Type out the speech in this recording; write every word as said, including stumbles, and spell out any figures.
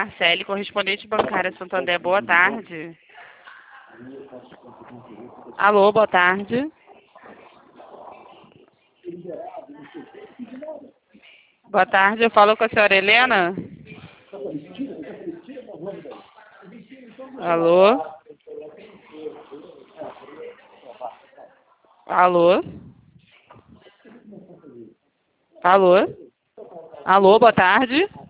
Marcele, correspondente bancária Santander, boa tarde. Alô, boa tarde. Boa tarde, eu falo com a senhora Helena. Alô? Alô? Alô? Alô, boa tarde.